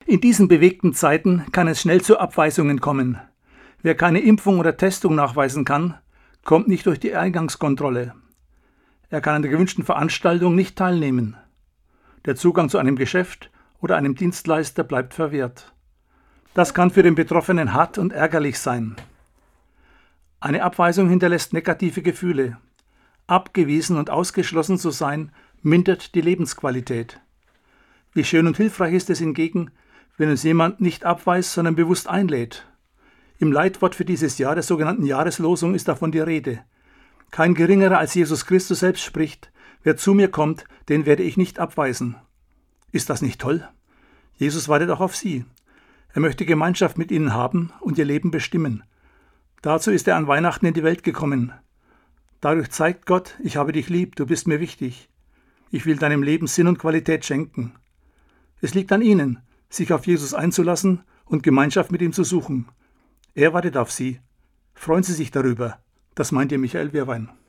In diesen bewegten Zeiten kann es schnell zu Abweisungen kommen. Wer keine Impfung oder Testung nachweisen kann, kommt nicht durch die Eingangskontrolle. Er kann an der gewünschten Veranstaltung nicht teilnehmen. Der Zugang zu einem Geschäft oder einem Dienstleister bleibt verwehrt. Das kann für den Betroffenen hart und ärgerlich sein. Eine Abweisung hinterlässt negative Gefühle. Abgewiesen und ausgeschlossen zu sein, mindert die Lebensqualität. Wie schön und hilfreich ist es hingegen, wenn uns jemand nicht abweist, sondern bewusst einlädt. Im Leitwort für dieses Jahr, der sogenannten Jahreslosung, ist davon die Rede. Kein Geringerer als Jesus Christus selbst spricht: Wer zu mir kommt, den werde ich nicht abweisen. Ist das nicht toll? Jesus wartet auch auf Sie. Er möchte Gemeinschaft mit Ihnen haben und Ihr Leben bestimmen. Dazu ist er an Weihnachten in die Welt gekommen. Dadurch zeigt Gott: Ich habe dich lieb, du bist mir wichtig. Ich will deinem Leben Sinn und Qualität schenken. Es liegt an Ihnen, sich auf Jesus einzulassen und Gemeinschaft mit ihm zu suchen. Er wartet auf Sie. Freuen Sie sich darüber. Das meint Ihr Michael Wehrwein.